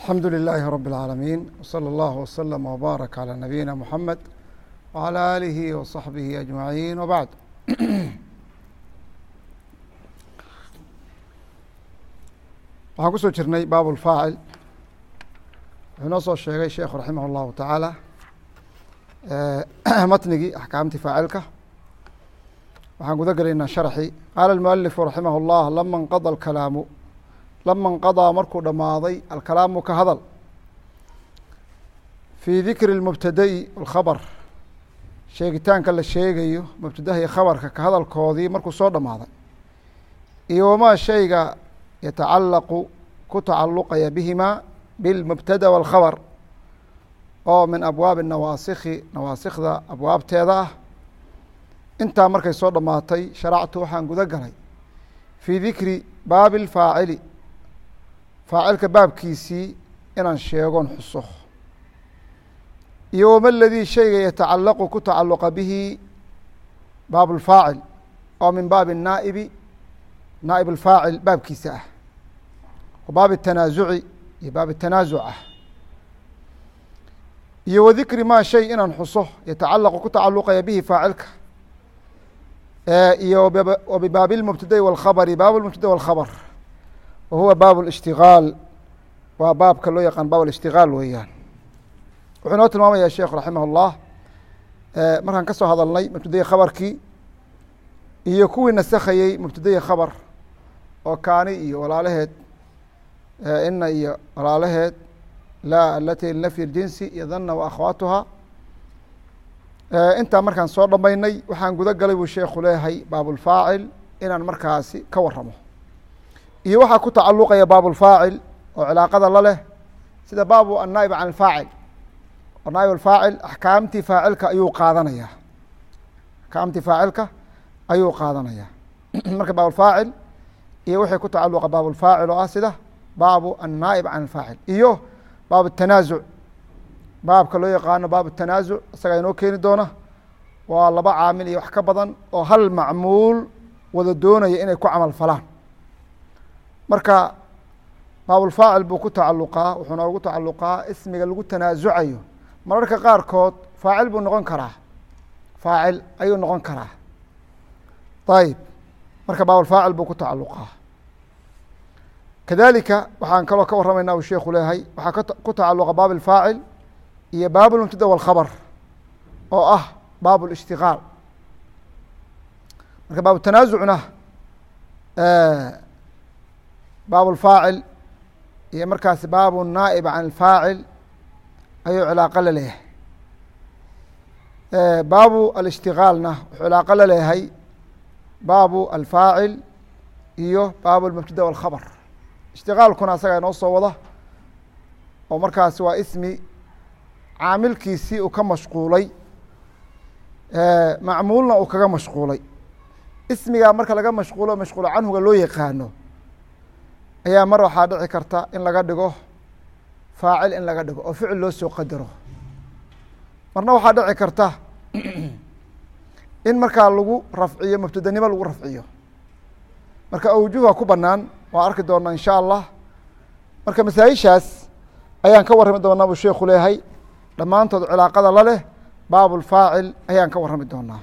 الحمد لله رب العالمين وصلى الله وسلم وبارك على نبينا محمد وعلى آله وصحبه أجمعين وبعد waxaan ku soo jirnay baab اlfaacil wuxuu noo soo sheegay sheekhu raximah اllahu tacaala matnigii axkaamtii faacilka waxaan guda gelaynaa sharxii qaala اlmualifu raximah اllah lama nqada alkalaamu lama nqadaa markuu dhammaaday alkalaamu ka hadal fii dikri اlmubtada'i alkhabr sheegitaanka la sheegayo mubtadaha iyo khabarka ka hadalkoodii markuu soo dhammaaday iyo wamaa shayga yatacalaqu ku tacaluqaya bihima bilmubtada wاlkhabr oo min abwaabi nawaasikhi nawaasikda abwaabteeda ah intaa markay soo dhammaatay sharactu waxaan guda galay fii dikri baabi اlfaacili faacilka baabkiisii inaan sheegoon xuso iyo wama ladii shayga yatacalaqu ku tacaluqa bihi baab اlfaacil oo min baabi naa'ibi naa'ib alfaacil baabkiisa ah wa baab الtanaasuci iyo baab الtanaasuc ah iyo wadikri maa shay inaan xuso yatacalaqu ku tacaluqaya bihi faacilka iyo wa bibaabi اlmubtada'i wاlkhabri baab اlmubtada wاlkhabr wa huwa baab اlاshtigaal waa baabka loo yaqaan baab اlاshtigaal weeyaan wuxuu inoo tilmaamaya sheekhu raximah اllah markaan ka soo hadalnay mubtadayi khabarkii iyo kuwii nasakhayey mubtadayi khabar oo kaani iyo walaalaheed ina iyo walaalaheed laa alati linafyi اljinsi iyo dhanna wa akhwaatuha intaa markaan soo dhamaynay waxaan guda galay buu sheekhu leeyahay baab اlfaacil inaan markaasi ka waramo iyo waxaa ku tacaluqaya baab اlfaacil oo cilaaqada la leh sida baabu annaa'ib can alfaacil oo naa'ib alfaacil axkaamtii faacilka ayuu qaadanaya axkaamtii faacilka ayuu qaadanaya marka baab اlfaacil iyo wixii ku tacaluqa baab اlfaacil oo ah sida baabu annaa'ib can alfaacil iyo baab الtanaasuc baabka loo yaqaano baab الtanaasuc isagaa inoo keeni doona waa laba caamil iyo wax ka badan oo hal macmuul wada doonaya inay ku camal falaan marka baabulfaacil buu ku tacaluqaa wuxuu noogu tacaluqaa ismiga lagu tanaasucayo mararka qaarkood faacil buu noqon karaa faacil ayuu noqon karaa ayib marka baabulfaacil buu ku tacaluqaa kadalika waxaan kaloo ka warramaynaa uu sheekhu leeyahay waxaa ku tacaluqa baab اlfaacil iyo baab اlmubtada wاlkhabr oo ah baab اlاshtigaal marka baab tanaasucna baab اlfaacil iyo markaasi baabu naa'ib can alfaacil ayuu cilaaqo la leeyahay baabu alاshtigaalna wuxuu cilaaqo la leeyahay baabu alfaacil iyo baabu اlmubtada wاlkhabr ishtigaalkuna asagaa inoo soo wada oo markaasi waa ismi caamilkiisii uu ka mashquulay macmuulna uu kaga mashquulay ismigaa marka laga mashquulo mashquulo canhuga loo yaqaano ayaa mar waxaa dhici karta in laga dhigo faacil in laga dhigo oo ficil loo soo qadaro marna waxaa dhici karta in markaa lagu rafciyo mubtadanimo lagu rafciyo marka awjuha ku banaan waa arki doonaa in sha allah marka masaa-ishaas ayaan ka warrami doonaa buu sheekhu leeyahay dhammaantood cilaaqada la leh baab اlfaacil ayaan ka warrami doonaa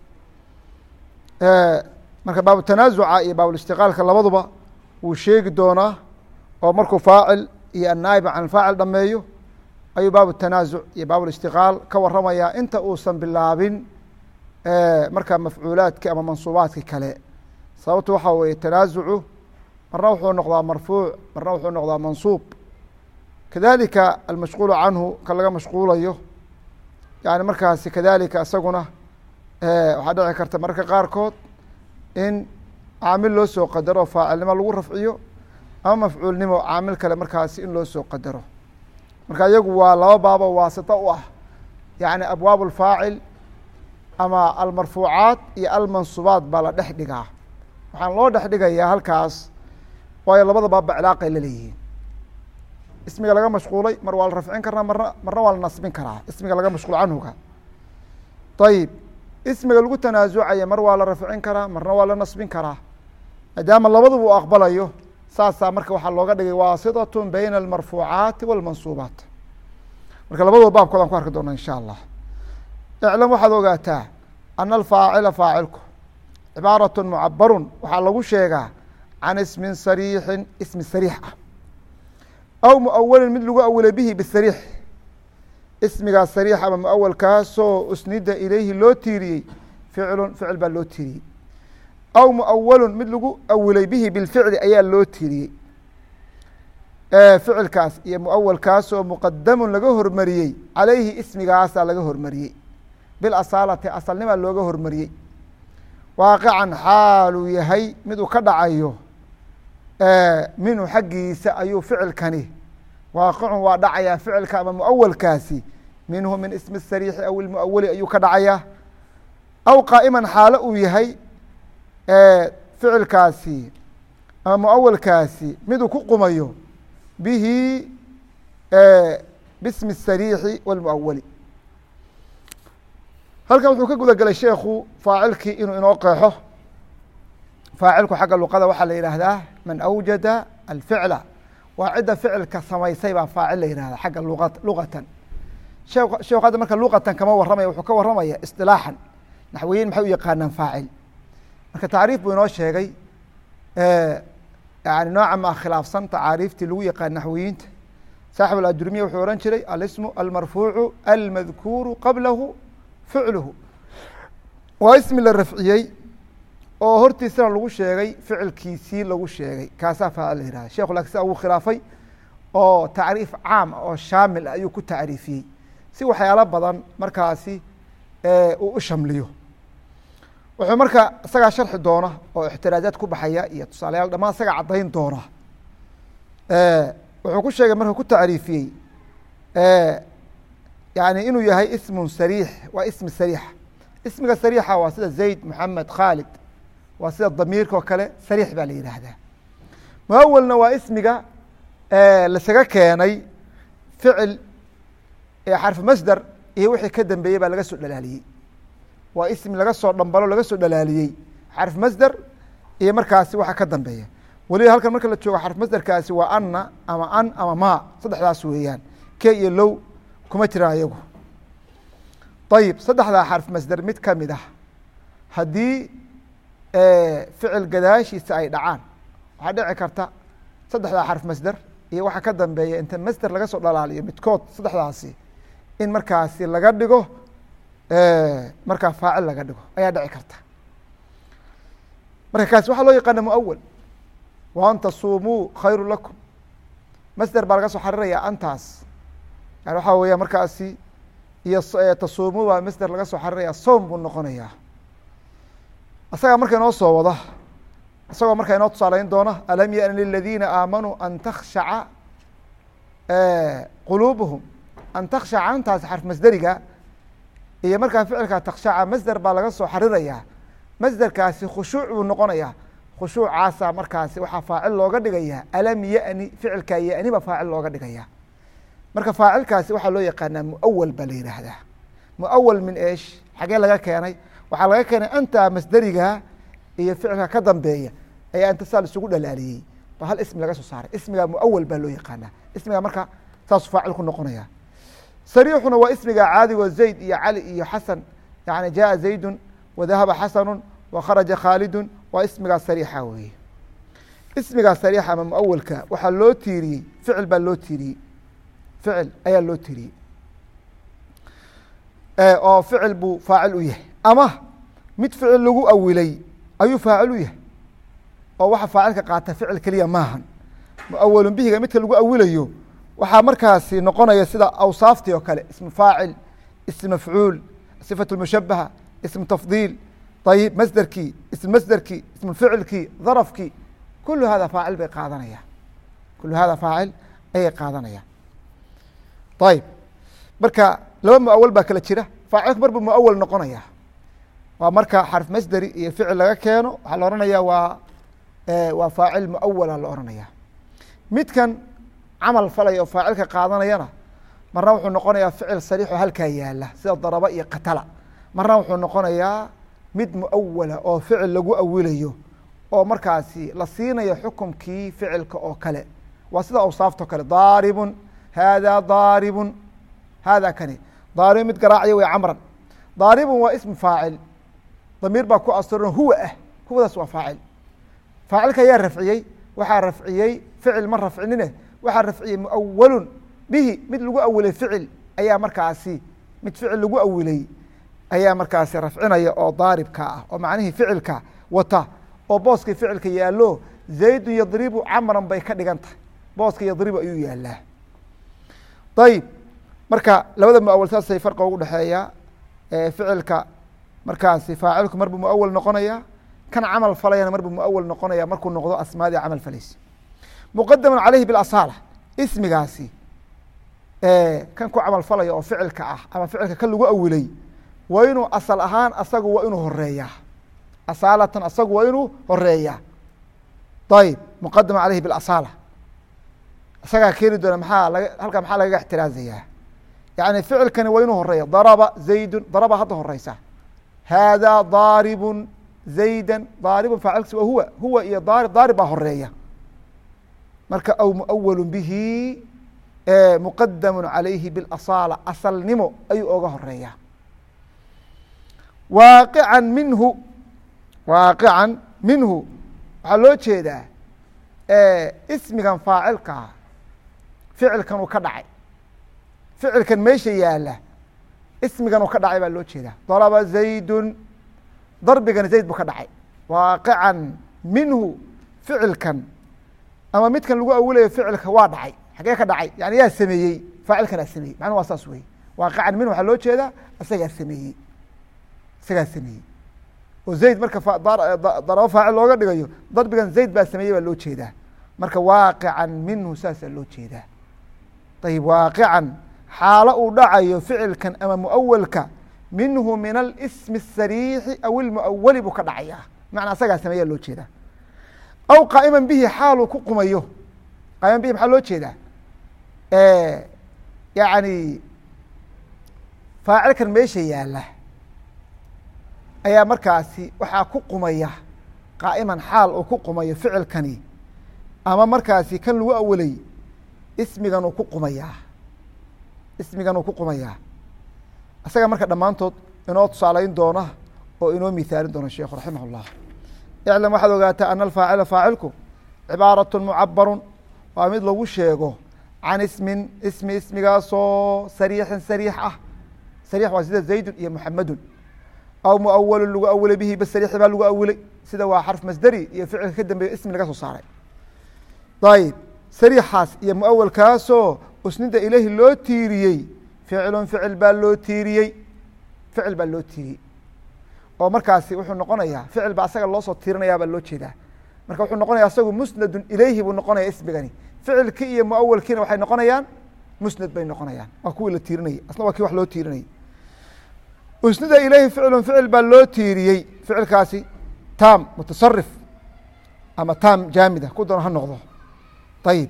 marka baab tanaasuca iyo baab اlاshtigaalka labaduba wuu sheegi doonaa oo markuu faacil iyo annaa'ib can alfaacil dhameeyo ayuu baab الtanaasuc iyo baab اlاshtigaal ka warramayaa inta uusan bilaabin markaa mafcuulaadki ama mansuubaadki kale sababtu waxaa weeye tanaasucu marna wuxuu noqdaa marfuuc marna wuxuu noqdaa mansuub kadalika almashquulu canhu ka laga mashquulayo yani markaasi kadalika isaguna waxaa dhici karta mararka qaarkood in caamil loo soo qadaro faacilnimo lagu rafciyo ama mafcuulnimo caamil kale markaasi in loo soo qadaro marka iyagu waa laba baabo waasito u ah yani abwaab اlfaacil ama almarfuucaat iyo almansuubaat baa la dhex dhigaa waxaan loo dhex dhigayaa halkaas waayo labada baabba cilaaqay la leeyihiin ismiga laga mashquulay mar waa la rafcin karaa marna waa la nasbin karaa ismiga laga mashquul canhuga ayib ismiga lagu tanaasucaya mar waa la rafcin karaa marna waa la nasbin karaa maadaama labaduba u aqbalayo saasaa marka waxaa looga dhigay waasiطaة bayna الmarfuucaati والmansuubaat. marka labadoo baabkood aan ku arki doona in shاء allah. اعlam waxaad ogaataa أن الفاacila faacilku cibaaraة mcabaru waxaa lagu sheegaa can ismi sariixi ismi sariix ah aw muawalin mid lagu awilay bihi bisariix ismigaas sariix ama muawalkaasoo usnida ilayhi loo tiiriyey ficil baa loo tiiriyey aw muawalun mid lagu awilay bihi bilficli ayaa loo tiiriyey ficilkaas iyo muawalkaasoo muqadamun laga hormariyey calayhi ismigaasaa laga hormariyey bilasaalati asalnimaa looga hormariyey waaqican xaaluu yahay mid uu ka dhacayo minhu xaggiisa ayuu ficilkani waaqicun waa dhacayaa ficilka ama muawalkaasi minhu min ismi sariixi aw ilmuawali ayuu ka dhacayaa aw qaa'iman xaalo uu yahay ficilkaasi ama muawalkaasi miduu ku qumayo bihi bismi الsariixi wاlmuawali. halkan wuxuu ka guda gelay sheekhu faacilkii inuu inoo qeexo. faacilku xagga luqada waxaa la yidhaahdaa man awjada alficla, waa cidda ficilka samaysay baa faacil la yihahda xagga luqatan. sheekhu hadda marka luqatan kama waramaya, wuxuu ka waramaya isilaaxan. naxwiyiin maxay u yaqaanaan faacil? marka tacriif buu inoo sheegay yani nooca maa khilaafsan tacaariiftii lagu yaqaan naxwiyiinta. saaxib alajrumiya wuxuu ohan jiray alismu almarfuucu almadkuuru qablahu ficluhu, waa ismi la rafciyey oo hortiisana lagu sheegay ficilkiisii lagu sheegay, kaasaa faacil la yihahda. sheekhu lakin sia ugu khilaafay oo tacriif caam oo shaamil ayuu ku tacriifiyey si waxyaalo badan markaasi uu u shamliyo. wuxuu marka isagaa sharxi doona oo ixtiraajaad ku baxaya iyo tusaalayaal dhamaan isagaa caddayn doona. wuxuu ku sheegay marka ku tacriifiyey yani inuu yahay ismun sariix, waa ismi sariixa. ismiga sariixa waa sida zayd, moxamed, khaalid, waa sida damiirka oo kale sariix baa la yidhaahdaa. muawalna waa ismiga lasaga keenay ficil xarfu masder iyo wixii ka dambeeyey baa laga soo dhalaaliyey. waa ismi laga soo dhambalo laga soo dhalaaliyey xarfu masder iyo markaasi waxa ka dambeeya. weliba halkan marka la joogo xarfu masderkaasi waa anna ama an ama ma, saddexdaas weeyaan, ke iyo low kuma jiraan ayagu. ayib saddexdaa xarf masder mid kamid ah haddii ficil gadaashiisa ay dhacaan, waxaa dhici karta saddexdaa xarf masder iyo waxa ka dambeeya inta masder laga soo dhalaaliyo midkood saddexdaasi in markaasi laga dhigo markaa faacil laga dhigo ayaa dhici karta. marka kaasi waxaa loo yaqaana muawal. wa an tasumuu khayru lakum, masder baa laga soo xariraya antaas, yani waxaa weeya markaasi iyo tasuumu baa masder laga soo xariraya, soom buu noqonayaa. isagaa marka inoo soo wada, isagoo markaa inoo tusaaleyn doona alam yaأni liladiina aamanuu an takhshaca quluubuhum. an takhshaca antaas xarf masderiga iyo markaa ficilka takhshaca masder baa laga soo xarirayaa. masderkaasi khushuuc buu noqonayaa. khushuucaasa markaasi waxaa faacil looga dhigayaa alam yaأni, ficilkaa yani ba faacil looga dhigaya. marka faacilkaasi waxaa loo yaqaanaa muawal baa la yidhaahdaa. muawal min esh, xagee laga keenay? waxaa laga keenay anta masderiga iyo ficilka ka dambeeya ayaa inta saa isugu dhalaaliyey ba hal ismi laga soo saaray. ismiga muawal baa loo yaqaanaa. ismiga marka saasuu faacil ku noqonaya. sariixuna waa ismiga caadigo zayd iyo cali iyo xasan, yani jaءa zaydun wadahaba xasanu wakharaja khaalidun, waa ismigaa sariixa weeye. ismigaa sariixa ama muawalka waxaa loo tiiriyey ficil baa loo tiiriyey, ficil ayaa loo tiiriyey oo ficil buu faacil u yahay, ama mid ficil lagu awilay ayuu faacil u yahay oo waxa faacilka qaata ficil keliya maahan. muawalun bihiga midka lagu awilayo waxaa markaasi noqonaya sida awsaaftii oo kale, ismu faacil, ism mafcuul, صifaة mushabaha, ism tafdiil, ayib masderkii, ism masderkii, ism ficilkii, darafkii, kulu hada faacil bay qaadanayaan. kulu hada faacil ayay qaadanayaan. ayib marka laba muawal baa kala jira. faacilku mar buu muawal noqonaya, waa marka xarf masderi iyo ficil laga keeno, waxaa la ohanaya waa faacil muawala la ohanaya. midkan camal falaya oo faacilka qaadanayana marna wuxuu noqonayaa ficil sariix oo halkaa yaala sida daraba iyo qatala. marna wuxuu noqonayaa mid muawala oo ficil lagu awilayo oo markaasi la siinayo xukumkii ficilka oo kale waa sida awsaafta o kale daaribun hada daaribun hada kani daaribun mid garaacaya way camran daaribun waa ismu faacil damiir baa ku asturan huwa ah huwadaas waa faacil faacilka ayaa rafciyey waxaa rafciyey ficil ma rafcinine waxaa rafciyey muawalun bihi mid lagu awilay ficil ayaa markaasi mid ficil lagu awilay ayaa markaasi rafcinaya oo daaribka ah oo macnihii ficilka wata oo booskii ficilka yaalo zaydun yadribu camran bay ka dhigan tahay booska yadribu ayuu yaalaa ayib marka labada muawal saasay farqa ugu dhexeeya ficilka markaasi faacilku mar buu muawal noqonaya kan camal falayana mar buu muawal noqonaya markuu noqdo asmaadii camal falaysa muqadaman caleyhi bilasaala ismigaasi kan ku camal falaya oo ficilka ah ama ficilka kan lagu awilay waa inuu asal ahaan asagu waa inuu horeeyaa asaalatan asagu waa inuu horeeyaa ayib muqadama caleyhi bilasaala isagaa keeni doona maxaa laga halkaa maxaa lagaga ixtiraazayaa yani ficilkani waa inuu horeeya daraba zaydun daraba hadda horeysa hada daaribun zayda daaribun faacilkiis waa huwa iyo daarib baa horeeya marka aw muawalu bihi muqadamu calayhi bilasaala asalnimo ayuu oga horeeya waaqican minhu waxaa loo jeedaa ismigan faacilkaa ficilkan uu ka dhacay ficilkan meesha yaala ismigan uu ka dhacay baa loo jeedaa daraba zaydun darbigani zayd buu ka dhacay waaqican minhu ficilkan ama midkan lagu awilayo ficilka waa dhacay xagee ka dhacay yani yaa sameeyey faacilkanaa sameeyey macnuu waa saas wey waaqican minhu waxaa loo jeedaa isagaa sameeyey oo zayd marka darabo faacil looga dhigayo darbigan zayd baa sameeyey baa loo jeedaa marka waaqican minhu saasaa loo jeedaa ayib waaqican xaalo uu dhacayo ficilkan ama muawalka minhu min alismi الsariixi aw ilmuawali buu ka dhacayaa macnaa asagaa sameeyaa loo jeedaa aw qaa'iman bihi xaaluu ku qumayo qaa'iman bihi maxaa loo jeedaa yani faacilkan meesha yaala ayaa markaasi waxaa ku qumaya qaa'iman xaal uu ku qumayo ficilkani ama markaasi kan lagu awalay ismigan uu ku qumayaa isaga marka dhammaantood inoo tusaalayn doona oo inoo mihaalin doona sheekhu raximah اllah iclam waxaad ogaataa ana alfaacila faacilku cibaaraة mucabarun waa mid lagu sheego can ismin ismigaasoo sariixin sariix ah sariix waa sida zaydun iyo muxamedun aw muawalun lagu awilay bihi basariixi baa lagu awilay sida waa xarf masderi iyo ficilka ka dambeeya ismi laga soo saaray ayib sariixaas iyo muawalkaasoo usnida ilahi loo tiiriyey ficil baa loo tiiriyey oo markaasi wuxuu noqonayaa ficil baa asaga loosoo tiirinayaa baa loo jeedaa marka wuxuu noqonaya asagu musnadun ilayhi buu noqonaya ismigani ficilkii iyo muawalkiina waxay noqonayaan musnad bay noqonayaan waa kuwii la tiirinayay asna waa kii wax loo tiirinayay usnida ilayhi ficil baa loo tiiriyey ficilkaasi taam mutasarif ama taam jaamida ku doon ha noqdo ayib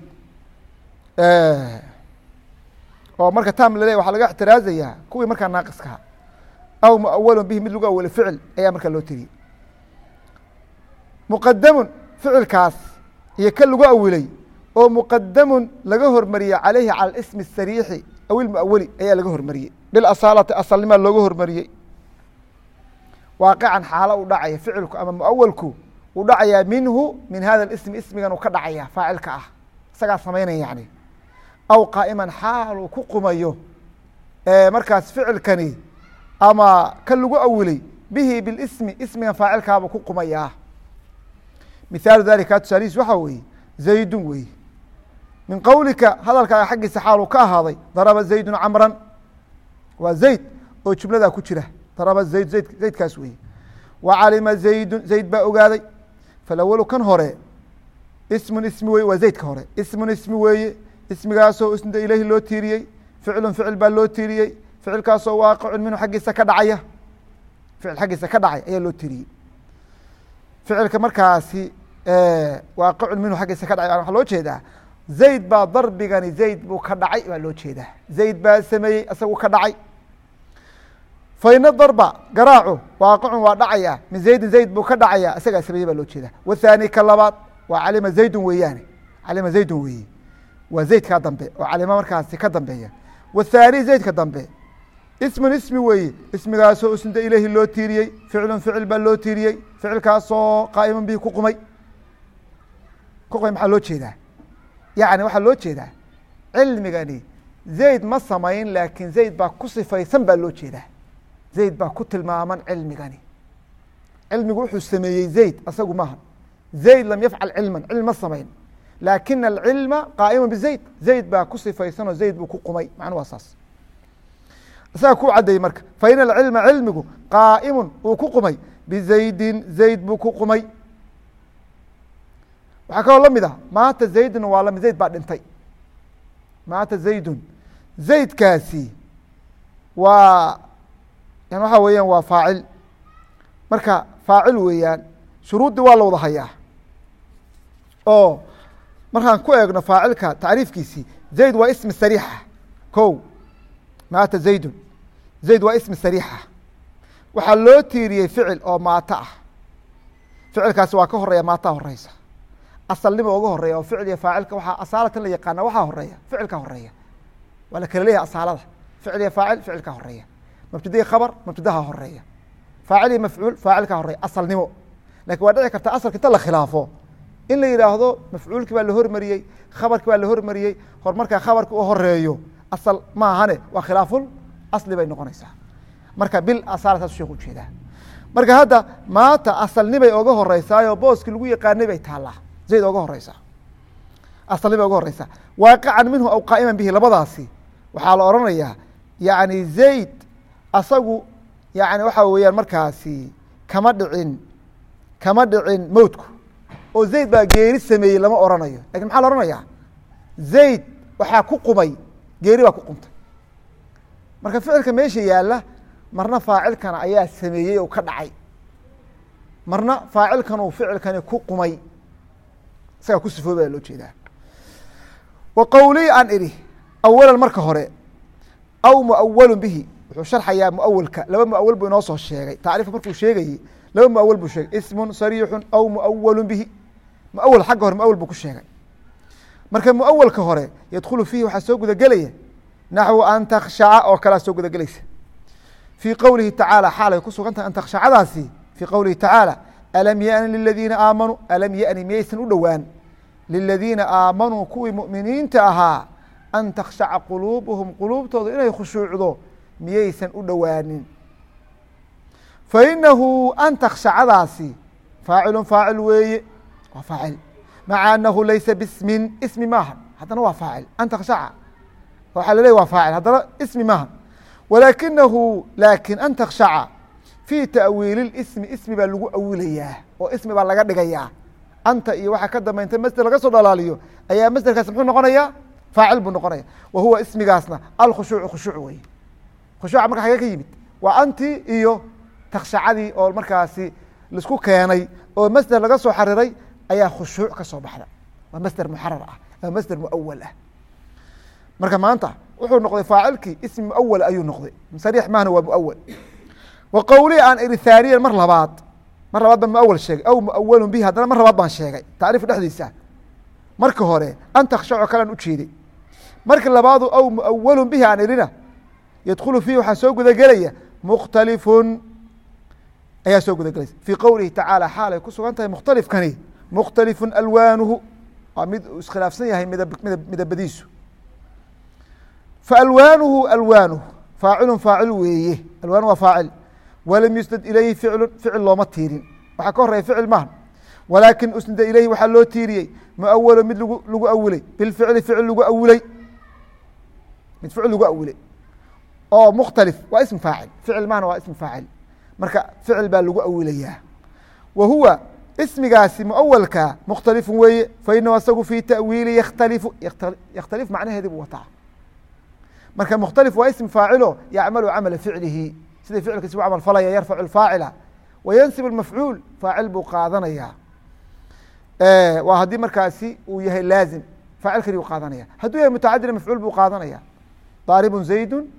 oo marka taam laleeyahy waxaa laga ixtiraazayaa kuwii markaa naaqiskaha aw muawalun bihi mid lagu awalay ficil ayaa markaa loo tiriyey muqadamun ficilkaas iyo kan lagu awilay oo muqadamun laga hormariyey caleyhi cala ismi الsariixi aw ilmuawali ayaa laga hormariyey bilasaalati asalnimaa looga hormariyey waaqican xaalo uu dhacaya ficilku ama muawalku uu dhacayaa minhu min hada ismi ismigan uu ka dhacaya faacilka ah isagaa samaynaya yani aw qaa'iman xaal uu ku qumayo markaas ficilkani ama kan lagu awilay bihi bilismi ismigan faacilkaabuu ku qumayaa mihaalu dalika tusaalihiis waxaa weeye zaydun weeye min qowlika hadalkaaga xaggiisa xaal uu ka ahaaday daraba zaydun camran waa zayd oo jumladaa ku jira daraba zaydkaas weeye wa calima zaydun zayd baa ogaaday falawalu kan hore ismun ismi weye waa zaydka hore ismun ismi weeye ismigaasoo usnida ilahi loo tiiriyey ficilun ficil baa loo tiiriyey ficilkaasoo waaqicun minhu xaggiisa ka dhacaya ficil xaggiisa ka dhacay ayaa loo tiiriyey ficilka markaasi waaqicun minhu xaggiisa ka dhacay waxaa loo jeedaa zayd baa darbigani zayd buu ka dhacay baa loo jeedaa zayd baa sameeyey isagu ka dhacay faina darba garaacu waaqicun waa dhacaya min zaydin zayd buu ka dhacaya isagaa sameeyey baa loo jeeda wathani ka labaad waa calima zaydun weeyaane calima zaydun weeye waa zaydkaa dambe oo calima markaasi ka dambeeya wathani zaydka dambe ismun ismi weeye ismigaasoo usnida ileyhi loo tiiriyey ficlun ficil baa loo tiiriyey ficilkaasoo qaa'iman bihi ku qumay maxaa loo jeedaa yani waxaa loo jeedaa cilmigani zayd ma samayn laakiin zayd baa ku sifaysan baa loo jeedaa zayd baa ku tilmaaman cilmigani cilmigu wuxuu sameeyey zayd asagu maaha zayd lam yafcal cilman cilmi ma samayn laakina alcilma qaa'ima bizayd zayd baa ku sifaysanoo zayd buu ku qumay macnuu waa saas isaga ku caddeeyey marka faina alcilma cilmigu qaa'imun uu ku qumay bizaydin zayd buu ku qumay waxaa kaloo la mid ah maanta zaydun waa lamid zayd baa dhintay maanta zaydun zaydkaasi waa yan waxaa weeyaan waa faacil marka faacil weeyaan shuruuddii waa la wada hayaa oo markaan ku eegno faacilka tacriifkiisii zayd waa ismi sariixa ko maata zaydun zayd waa ismi sariixa waxaa loo tiiriyey ficil oo maata ah ficilkaasi waa ka horeeya maataa horeysa asalnima oga horeeya oo ficil iyo faacilka waxaa asaalatan la yaqaana waxaa horeeya ficilka horeeya waa la kala leeyahay asaalada ficil iyo faacil ficilka horeeya mubtadiyi khabar mubtadaha horeeya faacil iyo mafcuul faacilka horeeya asalnimo lakin waa dhici karta asalka inta la khilaafo in la yidhaahdo mafcuulkii baa la hormariyey khabarkii baa la hormariyey horumarkaa khabarka u horeeyo asal maahane waa khilaaful asli bay noqonaysaa marka bil asaala saas sheekh ujeedaa marka hadda maanta asalnibay oga horeysaayo booskii lagu yaqaanay bay taallaa zayd oga horeysaa asalnibay oga horeysaa waaqican minhu aw qaa'iman bihi labadaasi waxaa la odhanayaa yani zayd asagu yani waxaa weeyaan markaasi kama dhicin mowtku oo zayd baa geeri sameeyey lama oranayo lakin maxaa la ohanayaa zayd waxaa ku qumay geeri baa ku qumtay marka ficilka meesha yaalla marna faacilkana ayaa sameeyey oo ka dhacay marna faacilkan uu ficilkani ku qumay isagaa ku sifoobay baa loo jeedaa wa qowlii aan idhi awalan marka hore aw muawalu bihi wuxuu sharxayaa muawalka laba muawal buu inoo soo sheegay tacriifka markuu sheegayey laba muawal buu sheegay ismun sariixun aw muawalu bihi muawal xagga hore muawal buu ku sheegay marka muawalka hore yadkhulu fiihi waxaa soo gudagelaya naxwu an takhshaca oo kalea soo gudagelaysa fii qowlihi tacaala xaalay ku sugan tahay an takshacadaasi fii qowlihi tacaala alam yani liladiina aamanuu alam yani miyaysan u dhowaan liladiina aamanuu kuwii mu'miniinta ahaa an takhshaca quluubuhum quluubtooda inay khushuucdo miyaysan u dhowaanin fainahu an takshacadaasi faacilun faacil weeye waa faacil maca anahu laysa bismin ismi maaha haddana waa faacil an takshaca waxaa la leey waa faacil haddana ismi maaha walaakinahu laakin an takshaca fii ta'wiili ismi ismi baa lagu awilayaa oo ismi baa laga dhigayaa anta iyo waxaa ka dambeynta masder laga soo dhalaaliyo ayaa masderkaas muxuu noqonayaa faacil buu noqonaya wa huwa ismigaasna alkhushuucu khushuuc weye khushuuca marka xagee ka yimid waa anti iyo takshacadii oo markaasi laisku keenay oo masder laga soo xariray ayaa khushuuc ka soo baxda waa masder muxarar ah ama masder muawal ah marka maanta wuxuu noqday faacilkii ismi muawal ayuu noqday sariix maahna waa muawal wa qowlii aan iri haaniyan mar labaad baan muawal sheegay aw muawalun bihi haddana mar labaad baan sheegay tacriifka dhexdiisa marka hore an takshaco kalaan ujeeday marka labaadu aw muawalun bihi aan irina yadkhulu fiihi waxaa soo gudagelaya mukhtalifun ayaa soo gudagelaysa fii qowlihi tacaala xaalay ku sugan tahay mukhtalifkani mukhtalifun alwaanuhu waa mid uu iskhilaafsan yahay midabadiisu faalwaanuhu alwaanuhu faacilun faacil weeye alwaanu waa faacil walam yusnad ilayhi ficlu ficil looma tiirin waxaa ka horeya ficil maaha walaakin usnida ilayhi waxaa loo tiiriyey muawalo mid lagu awilay bilficli ficil lagu awilay mid ficil lagu awilay oo mukhtalif waa ism faacil ficil mahna waa ism faacil marka ficil baa lagu awilayaa wa huwa ismigaasi muawalka mukhtalifun weeye fainahu asagu fii ta'wiili yakhtalif macnaheedii buu wataa marka mukhtalif waa ism faacilo yacmalu camala ficlihi sida ficilkiisi u camal falaya yarfacu اfaacila wayansib mafcuul faacil buu qaadanaya waa haddii markaasi uu yahay laazim faacil kali u qaadanaya hadduu yahay mutacadina mafcuul buu qaadanaya daaribun zaydu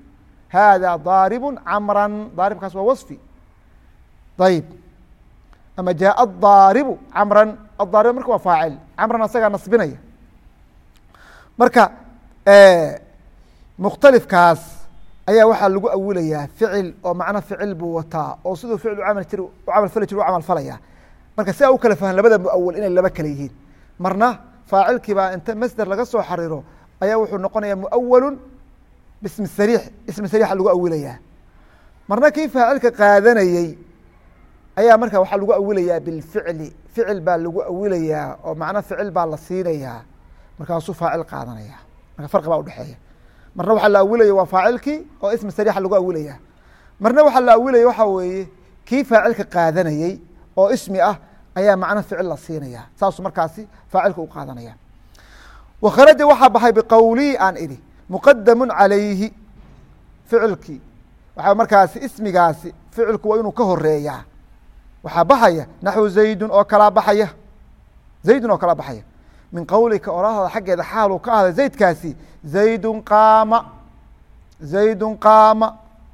hada daaribu camra daaribkaas waa waصfi ayb ama jaaء الdaaribu camra الdaarib marka waa faacil camran asagaa nasbinaya marka mukhtalifkaas ayaa waxaa lagu awilayaa ficil oo macno ficil buu wataa oo siduu ficil u camal fali jir u camal falaya marka si a u kala fahan labada muawal inay laba kale yihiin marna faacilkii baa inta masder laga soo xariro ayaa wuxuu noqonaya muawalu bismi sariix ismi sariixa lagu awilayaa marna kii faacilka qaadanayey ayaa marka waxaa lagu awilayaa bilficli ficil baa lagu awilayaa oo macno ficil baa la siinayaa markaasuu faacil qaadanaya marka farqi baa udhexeeya marna waxaa la awilaya waa faacilkii oo ismi sariixa lagu awilaya marna waxaa la awilaya waxaa weeye kii faacilka qaadanayey oo ismi ah ayaa macno ficil la siinaya saasuu markaasi faacilka u qaadanaya wakharaja waxaa baxay biqowlii aan idhi muqadamu calayhi ficilkii waxaa markaasi ismigaasi ficilku waa inuu ka horeeyaa waxaa baxaya naxwu zaydun oo kalaa baxaya zaydun oo kalaa baxaya min qowlika oraahda xaggeeda xaaluu ka ahday zaydkaasi zaydun qaama zaydun qaama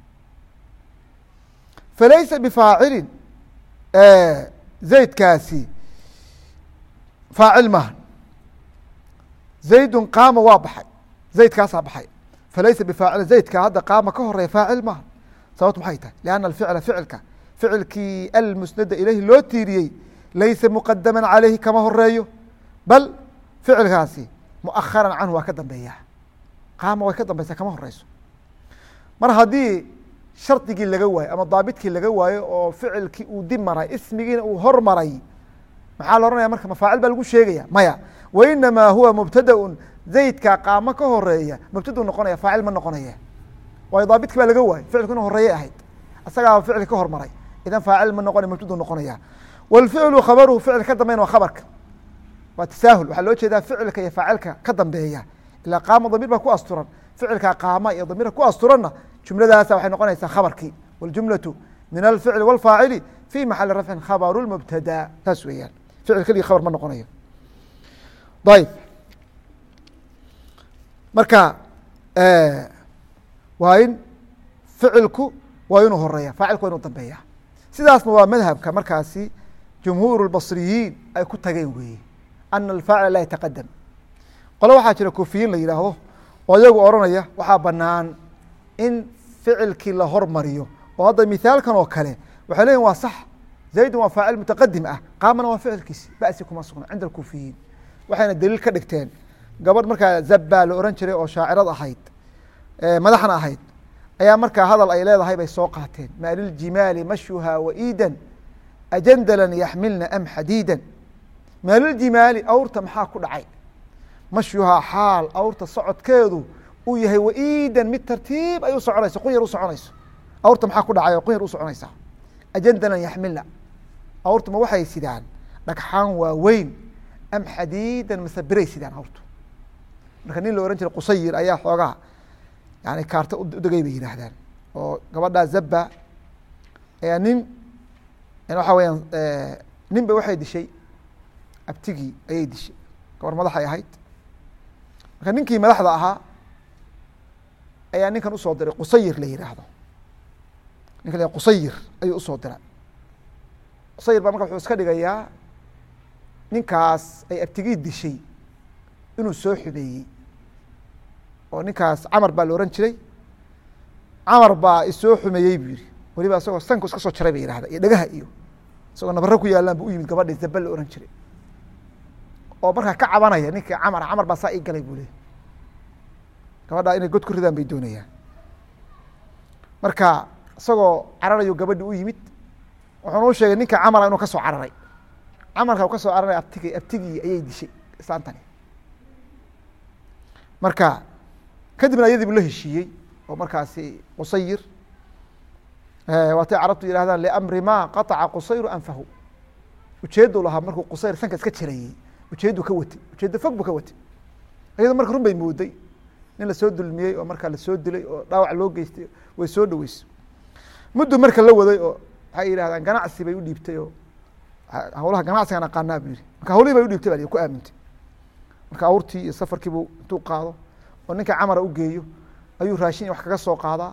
falaysa bifaacilin zaydkaasi faacil maaha zaydun qaama waa baxay zaydkaasaa baxay falaysa bifaacilin zaydka hadda qaama ka horeeya faacil maaha sababtu maxay tahay lianna alficla ficilka ficilkii almusnada ilayhi loo tiiriyey laysa muqadaman calayhi kama horeeyo bal ficilkaasi muaharan canhu waa ka dambeeya qaama way ka dambeysaa kama horeyso mar haddii shardigii laga waayo ama daabidkii laga waayo oo ficilkii uu dib maray ismigiina uu hormaray maxaa la ohanaya marka mafaacil baa lagu sheegaya maya wainamaa huwa mubtadaun zaydka qaamo ka horeeya mubtadau noqonaya faacil ma noqonaya waayo daabidkii baa laga waayo ficilku inu horeeyay ahayd asagaaba ficilki ka hormaray idan faacil ma noqonaya mubtadau noqonaya wاlficlu khabaruhu ficil ka dambeyn waa khabarka waa tasaahul waxaa loo jeedaa ficilka iyo faacilka ka dambeeya ilaa qaama damiir baa ku asturan ficilkaa qaama iyo damiirka ku asturanna jumladaasa waxay noqonaysaa khabarkii wاljumlaةu min alficli wاlfaacili fi maxali rafcin khabaru mubtada taas weeyaan ficil keligii khabar ma noqonayo ayb marka waa in ficilku waa inuu horeeya faacilku waa inuu dambeeya sidaasna waa madhabka markaasi jumhuur اbصriyiin ay ku tageen weeye ana alfaacila laa yataqadam qole waxaa jira kufiyiin la yidhaahdo oo iyagu oranaya waxaa banaan in ficilkii la hormariyo oo hadda mithaalkan oo kale waxay leyihin waa sax zaydun waa faacil mutaqadim ah qaamana waa ficilkiisi basi kuma sugna cinda alkufiyiin waxayna daliil ka dhigteen gabadh markaa zabbaa la oran jiray oo shaacirad ahayd madaxna ahayd ayaa markaa hadal ay leedahay bay soo qaateen maa liljimaali mashyuha waiidan ajandalan yaxmilna am xadiidan maa liljimaali awrta maxaa ku dhacay mashyuhaa xaal awrta socodkeedu uu yahay waiidan mid tartiib ay u soconayso qunyar u soconayso awrta maxaa ku dhacay oo qunyar u soconaysa ajandalan yaxmilna awrtuma waxay sidaan dhagxaan waaweyn am xadiidan mase biray sidaan awrtu marka nin la ohan jiray qusayir ayaa xoogaa yani kaarta udegay bay yihaahdaan oo gabadhaa zabba ayaa nin waxa weyaan nin ba waxay dishay abtigii ayay dishay gabar madaxay ahayd marka ninkii madaxda ahaa ayaa ninkan usoo diray qusayir la yihaahdo ninka la qusayir ayuu usoo diray qusayir baa marka wuxuu iska dhigayaa ninkaas ay abtigii dishay inuu soo xubeeyey oo ninkaas camar baa la ohan jiray camar baa isoo xumeeyey buu yihi weliba isagoo sanku iska soo jaray ba yihahda iyo dhagaha iyo isagoo nabaro ku yaalaan bu u yimid gabadhi zaba la ohan jiray oo markaa ka cabanaya ninka camar baa saa ii galay buu leey gabadhaa inay god ku ridaan bay doonayaan marka isagoo cararayo gabadhi u yimid wuxuuna u sheegay ninka camara inuu ka soo cararay camarka u ka soo cararay abtigii ayay dishay islaantani marka kadibna ayadii bu la heshiiyey oo markaasi qusayir waatay carabtu yihahdaan liamri ma qaطaca qusayru anfahu ujeedu lahaa markuu qusayr sanka iska jirayey ujeedu ka watay ujeedo fog bu ka watay iyado marka run bay mooday nin lasoo dulmiyey oo markaa lasoo dilay oo dhaawac loo geystay way soo dhaweysay muddo marka la waday oo waxay yihahdaan ganacsi bay u dhiibtay oo hawlaha ganacsigan aqaanaa bu yihi marka hawlihii bay udhiibtay ba ku aamintay marka awrtii iyo safarkiibu intuu qaado oo ninka camara ugeeyo ayuu raashin wax kaga soo qaadaa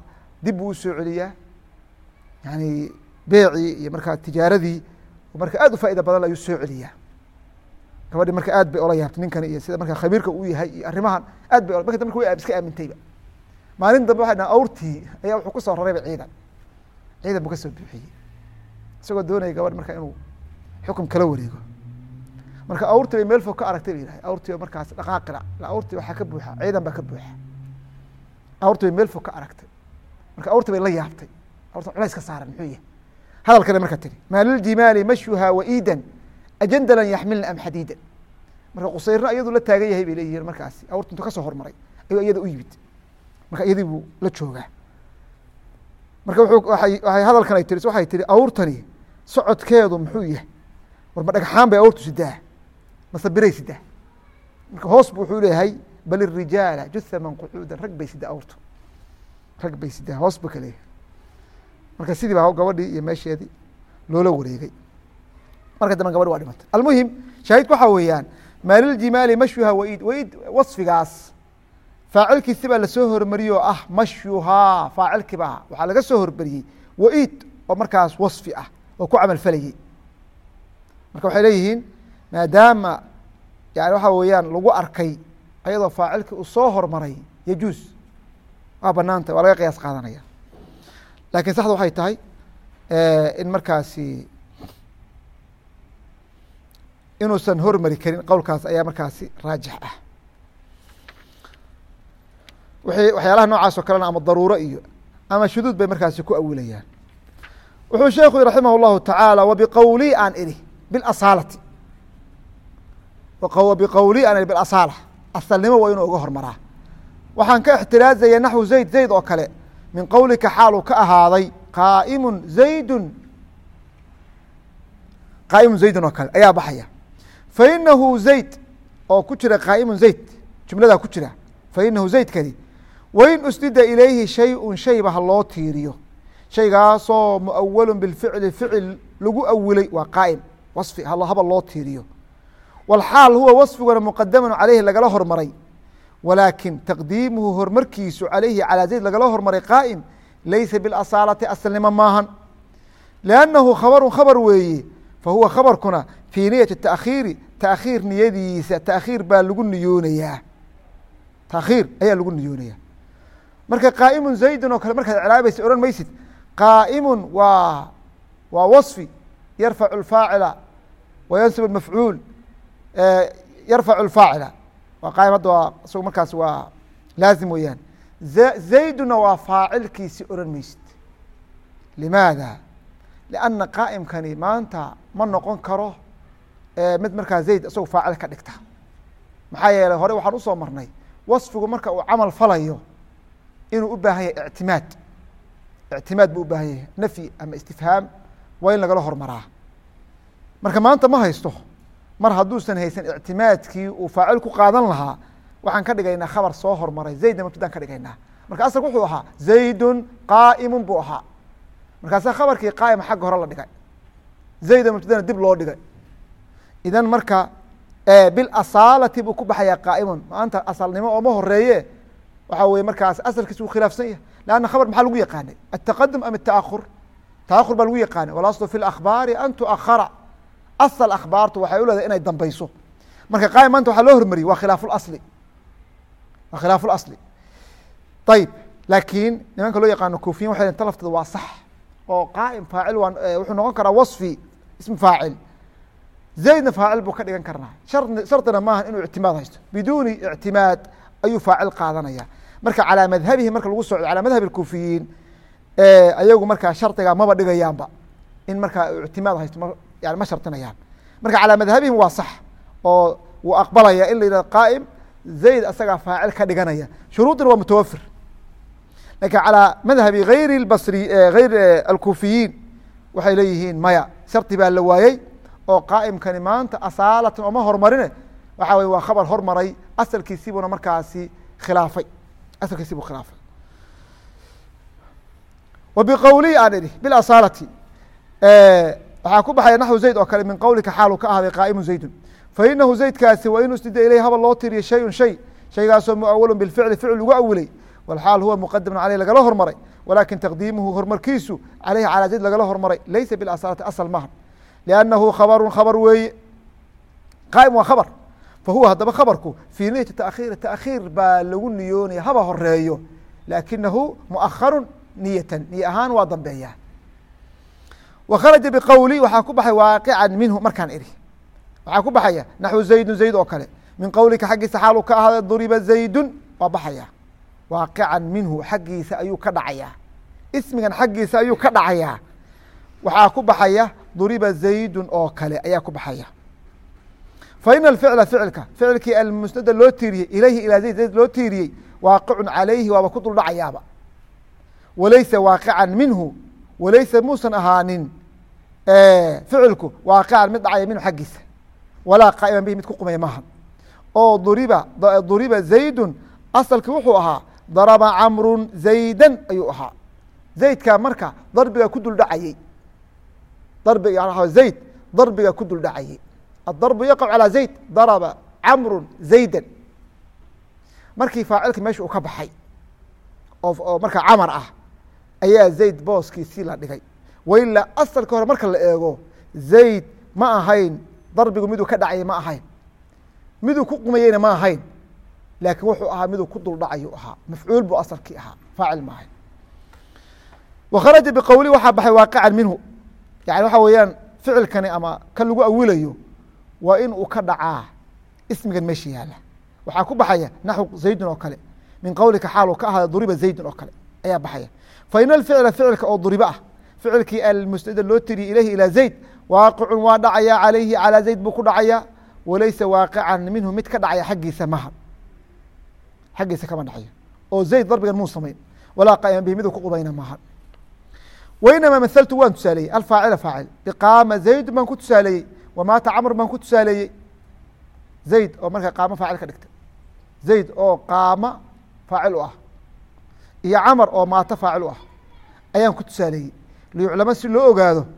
dib buu usoo celiyaa yani beecii iyo markaa tijaaradii marka aad u faaida badan ayuu soo celiyaa. gabadhi marka aad bay ola yaabtay ninkan iyo sida markaa khabiirka uu yahay iyo arrimahan aad bay marka dambe way iska aamintayba. maalin dambe waxay dhahan awrtii ayaa wuxuu kusoo rarayba ciidan buu ka soo buuxiyey isagoo doonaya gabadh marka inuu xukum kala wareego. marka awrtii bay meel fog ka aragtay bay yidhahay awrtii markaas dhaqaaqila awrtii waxaa ka buuxa ciidan baa ka buuxa. awrtii bay meel fog ka aragtay marka awrtii bay la yaabtay awrta culays ka saaran muxuu yahay hadalkana marka tiri maa liljimaali mashyuhaa waiidan ajandalan yaxmilna am xadiidan. marka qusayrna iyadu la taagan yahay bay leeyihiin markaasi awrta intuu kasoo hormaray ayuu iyada u yimid marka iyadii buu la joogaa. marka waxay hadalkan ay tiri waxay tihi awrtani socodkeedu muxuu yahay war ma dhagxaan bay awrtu sidaa mase biray sidaa. marka hoos bu wuxuu leeyahay bal irijaala juthaman qucuudan rag bay sidaa awrtu rag bay sidaa hoos bu ka leeyahay. marka sidii baa gabadhii iyo meesheedii loola wareegay. marka dambe gabadhi waa dhimatay. almuhim shaahidku waxaa weeyaan maa liljimaali mashyuhaa waiid wasfigaas faacilkiisi baa lasoo hormariyey oo ah mashyuhaa faacilkiiba ah waxaa laga soo hormariyey waiid oo markaas wasfi ah oo ku camal falayey. marka waxay leeyihiin maadaama yani waxaa weeyaan lagu arkay ayadoo faacilkii uu soo hormaray yajuus waa banaantay waa laga qiyaas qaadanaya. lakin saxda waxay tahay in markaasi inuusan hormari karin qowlkaas ayaa markaasi raajix ah. waxyaalaha noocaas oo kalena ama daruuro iyo ama shuduud bay markaasi ku awilayaan. wuxuu sheekhu yhi raximah الlahu taعaalى wbiqowlii aan idhi biasaalati biqowlii aan idhi biasaala asalnimo waa inuu uga hormaraa. waxaan ka ixtiraazaya naxwu zayd oo kale min qowlika xaaluu ka ahaaday qaaimu zaydun oo kale ayaa baxaya. fainahu zayd oo ku jira qaaimu zayd jumladaa ku jira fainahu zaydkani wain usnida ilayhi shayun shayba ha loo tiiriyo shaygaasoo muawalu bilficli ficil lagu awilay waa qaa'im wasfi haba loo tiiriyo walxaal huwa wasfiguna muqadamun caleyhi lagala hormaray walaakin taqdiimuhu hormarkiisu calayhi calaa zayd lagala hormaray qaa'im laysa bilasaalati asalnimo maahan liannahu khabarun khabar weeye fahuwa khabarkuna fii niyati taakhiiri taakhiir niyadiisa taakhiir baa lagu niyoonayaa taakhiir ayaa lagu niyoonayaa. marka qaa'imun zaydun oo kale markaad icraabaysa odhan maysid qaa'imun waa wasfi yarfacu alfaacila wa yansib almafcuul yarfacu alfaacila waa qaa'im hadda waa isagu markaas waa laazim weeyaan. zayduna waa faacilkiisi odhan maysid. limaada lianna qaa'imkani maanta ma noqon karo mid markaa zayd isagu faacil ka dhigta. maxaa yeeley hore waxaan usoo marnay wasfigu marka uu camal falayo inuu u baahan yahay ictimaad buu u baahan yahay nafyi ama istifhaam waa in lagala hormaraa. marka maanta ma haysto mar hadduusan haysan ictimaadkii uu faacil ku qaadan lahaa waxaan ka dhigaynaa khabar soo hormaray zaydna mubtadaan ka dhigaynaa. marka asalka wuxuu ahaa zaydun qaa'imun buu ahaa markaasaa khabarkii qaa'ima xagga hore la dhigay zayda mubtadana dib loo dhigay. idan marka bilasaalati buu ku baxayaa qaa'imun maanta asalnimo ooma horeeye waxaa weye markaas asalkiisa uu khilaafsan yahay. lanna khabar maxaa lagu yaqaanay ataqadum am ataahur taahur baa lagu yaqaanay walaslu fi akhbaari an tuakhara asal akhbaartu waxay u leedahay inay dambeyso. marka qaa'im maanta waxaa loo hormariyey waa khilaafu lasli ayib laakiin nimanka loo yaqaano kuufiyin waxay ta lafteeda waa sax oo qaa'im faacil wuxuu noqon karaa wasfi ism faacil zaydna faacil buu ka dhigan karnaa shardina maaha inuu ictimaad haysto biduuni ictimaad ayuu faacil qaadanaya. marka calaa madhabihi marka lagu socdo calaa madhab kuufiyiin ayagu markaa shardiga maba dhigayaanba in markaa ictimaad haysto yani ma shardinayaan. marka calaa madhabihim waa sax oo wuu aqbalaya in la yihahdo qaa'im zayd asagaa faacil ka dhiganaya shuruudina waa mutawafir. lakin calaa madhabi hayri basri hayr alkuufiyiin waxay leeyihiin maya shardi baa la waayey oo qaa'imkani maanta asaalatan ooma hormarine waxaa weye waa khabar hormaray asalkiisiibuna markaasi khilaafay asalkiisibuu khilaafay. wabiqowlii aan idhi bilasaalati waxaa ku baxaya naxwu zayd oo kale min qowlika xaaluu ka ahaaday qaa'imu zaydun fainahu zaydkaasi wa in usnida ilayh haba loo tiriyo shayun shaygaasoo muawalu bilficli ficil lagu awilay walxaal huwa muqadamun caleyh lagala hormaray walakin taqdiimuhu hormarkiisu caleyhi calaa zayd lagala hormaray laysa bilasalati asal maha liannahu khabarun khabar weeye qaa'im waa khabar fahuwa haddaba khabarku fii niyati taakhiiri taakhiir baa lagu niyoonaya haba horeeyo laakinahu muakharun niyatan niye ahaan waa dambeeya wakharaja biqowli waxaa ku baxay waaqican minhu markaan iri waxaa ku baxaya naxwu zaydun zayd oo kale min qowlika xaggiisa xaalu ka ahaada duriba zaydun waa baxaya waaqican minhu xaggiisa ayuu ka dhacayaa ismigan xaggiisa ayuu ka dhacayaa waxaa ku baxaya duriba zaydun oo kale ayaa ku baxaya fa ina alficla ficilka ficilkii almusnada loo tiiriyey ilayhi ilaa zayd zayd loo tiiriyey waaqicun calayhi waaba ku dul dhacayaaba walaysa waaqican minhu walaysa muusan ahaanin ficilku waaqican mid dhacaya minhu xaggiisa walaa qaa'iman bihi mid ku qumaya maaha oo duriba zaydun asalki wuxuu ahaa daraba camrun zaydan ayuu ahaa zaydkaa marka darbiga ku dul dhacayey darbiga zayd darbiga ku dul dhacayey adarbu yaqac calaa zayd daraba camrun zaydan markii faacilka meesha uu ka baxay oo markaa camar ah ayaa zayd booskiisii la dhigay wailaa asalka hore marka la eego zayd ma ahayn darbigu miduu ka dhacayay ma ahayn miduu ku qumayeyna ma ahayn laakiin wuxuu ahaa miduu ku dul dhacayu ahaa mafcuul buu asalkii ahaa faacil ma ahayn wakharaja biqowli waxaa baxay waaqican minhu yani waxa weeyaan ficilkani ama kan lagu awilayo waa in uu ka dhacaa ismigan meesha yaala waxaa ku baxaya naxwu zaydun oo kale min qowlika xaalu ka ahaada duriba zaydun oo kale ayaa baxaya fa ina alficla ficilka oo duriba ah ficilkii almusnada loo tiriyey ilayhi ilaa zayd waaqicun waa dhacaya calayhi calaa zayd buu ku dhacaya walaysa waaqican minhu mid ka dhacaya xaggiisa maha xaggiisa kama dhacayo oo zayd darbigan muu samayn walaa qaa'iman bihi miduu ku qubayna maaha wainamaa mahaltu waan tusaaleeyey alfaacila faacil biqaama zaydun baan ku tusaaleeyey wamaata camr baan ku tusaaleeyey zayd oo markaa qaamo faacil ka dhigta zayd oo qaama faacil u ah iyo camar oo maata faacil u ah ayaan ku tusaaleeyey liyuclama si loo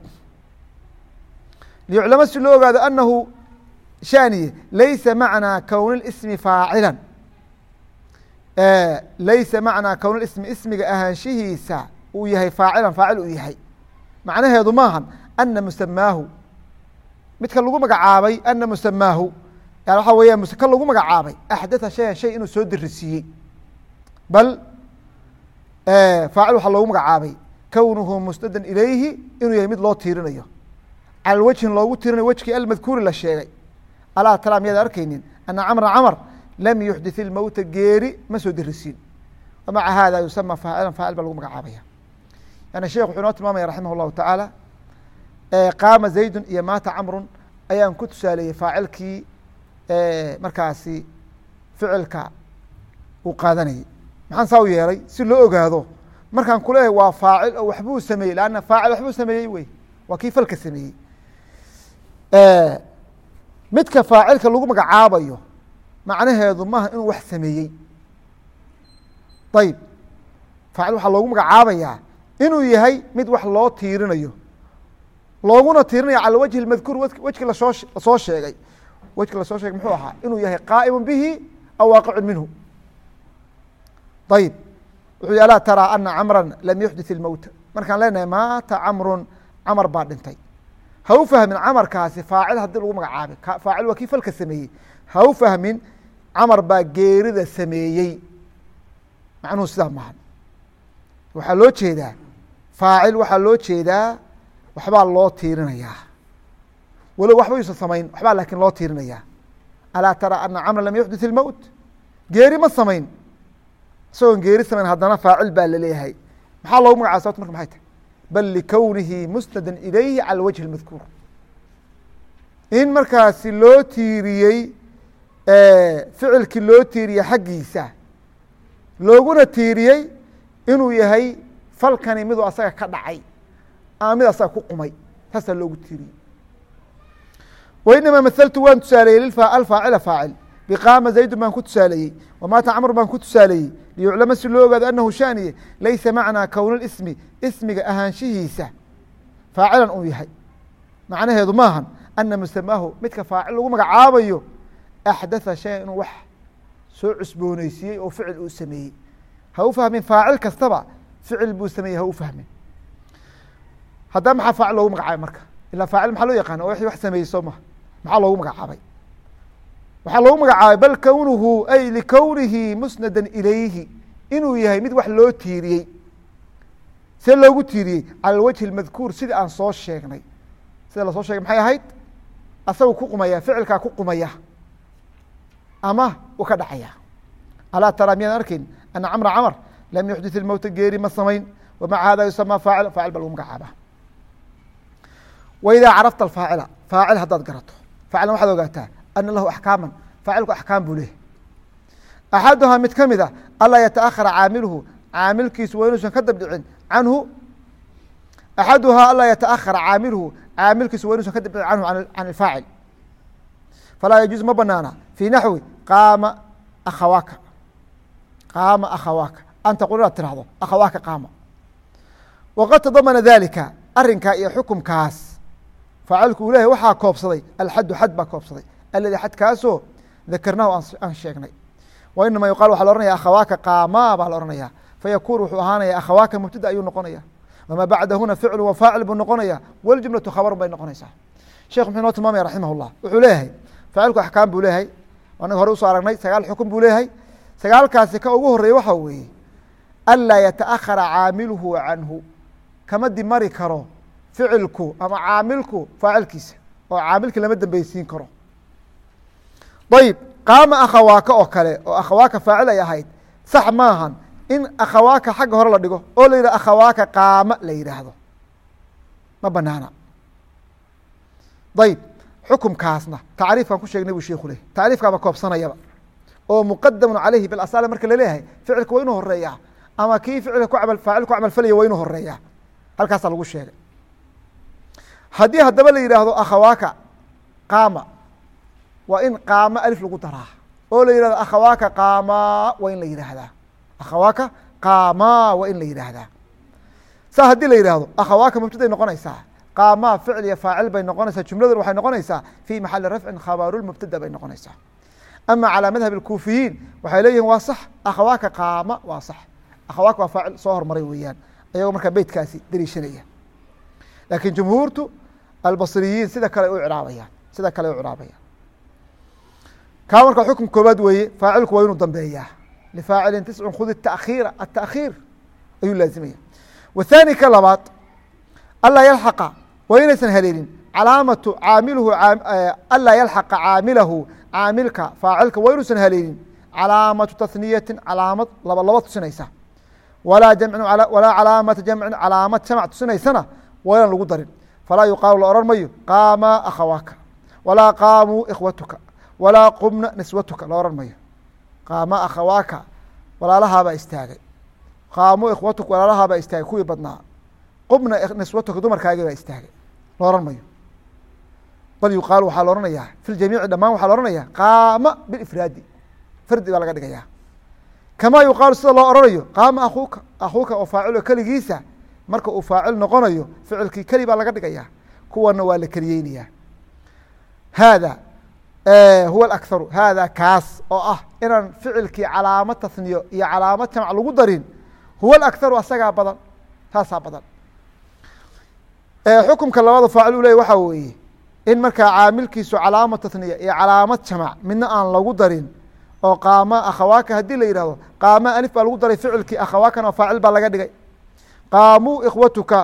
ogaado anahu shaniye laysa macnaa kown اsmi faacila laysa macnaa kown ismi ismiga ahaanshihiisa uu yahay faacilan faacil uu yahay macnaheedu maahan ana musamaahu midka lagu magacaabay ana musamaahu yani waxaa weeyaan kan lagu magacaabay axdatha shayan shay inuu soo dirisiiyey bal faacil waxaa loogu magacaabay kownuhu musnadan ilayhi inuu yahay mid loo tiirinayo cala wajhin loogu tiirinayo wejkii almadkuuri la sheegay alaa taraa miyaad arkaynin ana camra camar lam yuxdith ilmowta geeri ma soo dirisiin wamaca hada yusama faacilan faacil baa lagu magacaabaya yani sheekh wuxuu inoo tilmaamaya raximah اllahu tacaala qaama zaydun iyo maata camrun ayaan ku tusaaleeyey faacilkii markaasi ficilka uu qaadanayay maxaan saa u yeelay si loo ogaado markaan kuleeyahay waa faacil oo waxbuu sameeyey lanna faacil waxbuu sameeyey wey waa kii falka sameeyey midka faacilka lagu magacaabayo macnaheedu maaha inuu wax sameeyey ayib faacil waxaa loogu magacaabayaa inuu yahay mid wax loo tiirinayo looguna tiirinayo cala wajhi اmadkuur wejki lasoo sheegay wejki lasoo sheegay muxuu ahaa inuu yahay qaa'imu bihi aw waaqicun minhu ayib wuxuu alaa taraa ana camra lam yuxdith ilmowta markaan leenahay maata camrun camar baa dhintay ha u fahmin camarkaasi faacil haddii lagu magacaabay faacil waa kii falka sameeyey ha u fahmin camar baa geerida sameeyey macnuhu sidaa maha waxaa loo jeedaa faacil waxaa loo jeedaa waxbaa loo tiirinayaa walow waxba yuusan samayn waxbaa laakiin loo tiirinayaa alaa taraa ana camra lam yuxdith ilmowt geeri ma samayn isagoon geeri samayn haddana faacil baa laleeyahay maxaa loogu magacaba sababta marka maxay tahay bal likownihi musnada ilayhi cala wajhi اmadkuur in markaasi loo tiiriyey ficilkii loo tiiriyey xaggiisa looguna tiiriyey inuu yahay falkani miduu asaga ka dhacay ama mid asaga ku qumay taasaa loogu tiiriyey wainamaa mahaltu waan tusaaleeyey alfaacila faacil biqaama zaydun baan ku tusaaleeyey wamaata camr baan ku tusaaleeyey liyuclama si loo ogaado anahu shaniye laysa macnaa kown ismi ismiga ahaanshihiisa faacilan uu yahay macnaheedu maahan ana musamaahu midka faacil lagu magacaabayo axdatha shayan inuu wax soo cusbooneysiiyey oo ficil uu sameeyey ha u fahmin faacil kastaba ficil buu sameeyey ha u fahmin. haddaba maxaa faacil loogu magacaabay marka? ilaa faacil maxaa loo yaqaana? oo wixii wax sameeyey soo maha. maxaa loogu magacaabay? waxaa loogu magacaabay bal kownuhu ay likownihi musnadan ilayhi, inuu yahay mid wax loo tiiriyey. see loogu tiiriyey? cala alwajhi اmadkuur, sidii aan soo sheegnay. sida lasoo sheegay maxay ahayd? asagu ku qumaya, ficilkaa ku qumaya ama uu ka dhacaya. alaa taraa miyaan arkayn ana camra camar lam yuxdit ilmowta, geeri ma samayn. wamaca hada yusamaa faacil, faacil baa lagu magacaaba. waidaa carafta alfaacila, faacil haddaad garato, faacilna waxaad ogaataa ana lahu axkaaman, faacilku axkaam buu leehay. axaduhaa mid ka mid a anlaa yataأkhara caamiluhu, caamilkiisu waa inuusan ka dabdhicin canhu. axaduhaa anlaa yataأkhara caamiluhu, caamilkiisu waa inuusan ka dabdhicin canhu can alfaacil. falaa yajuuz ma banaana fii naxwi qaama akhawaaka, qaama akhawaaka, an taqul inaad tirahdo akhawaaka qaama. waqad tadamana dalika, arrinkaa iyo xukumkaas faacilku uu lehay waxaa koobsaday alxaddu, xad baa koobsaday, aladi xadkaasoo dakarnahu aan sheegnay. wa inama yuqal waxaa la ohanaya akhawaaka qaamaa baa la ohanaya, fayakun wuxuu ahaanaya akhawaaka mubtada ayuu noqonaya, wamaa bacdahuna ficlu wa faacil buu noqonaya, waljumlatu khabarun bay noqonaysaa. sheekh muxuu inoo tilmaamaya raximah llah, wuxuu leeyahay faacilku axkaam buu leeyahay, anaga hore usoo aragnay 9 xukun buu leeyahay. 9kaasi ka ugu horeeya waxaa weeye anlaa yataأkhara caamiluhu canhu, kama dimari karo ficilku ama caamilku faacilkiisa, oo caamilkii lama dambeysiin karo. ayib, qaama akhawaaka oo kale, oo akhawaaka faacil ay ahayd, sax maahan in akhawaaka xagga hore la dhigo oo la yidhah akhawaaka qaama la yidhaahdo, ma banaana. ayib, xukumkaasna tacriifkan ku sheegnay buu sheiku leh, tacriifkaaba koobsanayaba, oo muqadamun calayhi bilasala marka laleeyahay ficilka waa inuu horeeyaa, ama kii ficilka faacil ku camalfalaya waa inuu horeeyaa. halkaasaa lagu sheegay. haddii haddaba la yidhaahdo akhawaaka qaama, waa in qaama alif lagu daraa, oo la yidhahdo akhawaaka qaamaa waa in la yidhaahdaa, akhawaaka qaamaa waa in la yidhaahdaa. saa haddii la yidhaahdo akhawaaka mubtaday noqonaysaa, qaamaa ficil iyo faacil bay noqonaysaa, jumladuna waxay noqonaysaa fii maxali rafcin khabarulmubtada bay noqonaysaa. ama calaa madhab alkuufiyiin waxay leeyihin waa sax, akhawaaka qaama waa sax, akhawaaka waa faacil soo hormaray weeyaan, ayagoo markaa beytkaasi dariishanaya. laakiin jumhuurtu albasriyiin sida kale u ciraabayaan, sida kale u ciraabayaan. kaa marka xukun koobaad weeye, faacilku waa inuu dambeeyaa. lifaacilin 9 khud التaأkhiira, التaأkhiir ayuu laazimaya. wathani ka labaad anlaa yalxaqa, waa inaysan haleelin calaamatu caamiluhu, anlaa yalxaqa caamilahu, caamilka faacilka waa inuusan haleelin calaamatu taثniyatin, calaamad laba tusinaysa, walaa jamcin, walaa calaamata jamcin, calaamad jamc tusinaysana waa inaan lagu darin. falaa yuqaalu la ohan mayo qaama akhawaaka, walaa qaamuu ikhwatuka, walaa qumna niswatuka, la ohan mayo. qaama akhawaaka, walaalahaabaa istaagay, qaamuu ikhwatuka, walaalahaabaa istaagay kuwii badnaa, qumna niswatuka, dumarkaagii baa istaagay, la ohan mayo. bal yuqaalu waxaa la ohanayaa fi ljamiici, dhamaan waxaa la ohanaya qaama bilifraadi, fardi baa laga dhigayaa. kamaa yuqaalu sida loo ohanayo qaama akuuka, akuuka oo faacilo keligiisa, marka uu faacil noqonayo ficilkii keli baa laga dhigayaa, kuwana waa la keliyeynayaa. haada huwa akharu, haada kaas oo ah inaan ficilkii calaamad tasniyo iyo calaamad jamc lagu darin, huwa akharu, asagaa badan, taasaa badan. xukumka labada faacil u leeyay waxaa weeye in markaa caamilkiisu calaamad tasniya iyo calaamad jamc midna aan lagu darin, oo qaama akhawaaka haddii la yidhahdo qaama alif baa lagu daray ficilkii, akhawaakana faacil baa laga dhigay. qaamuu ikhwatuka,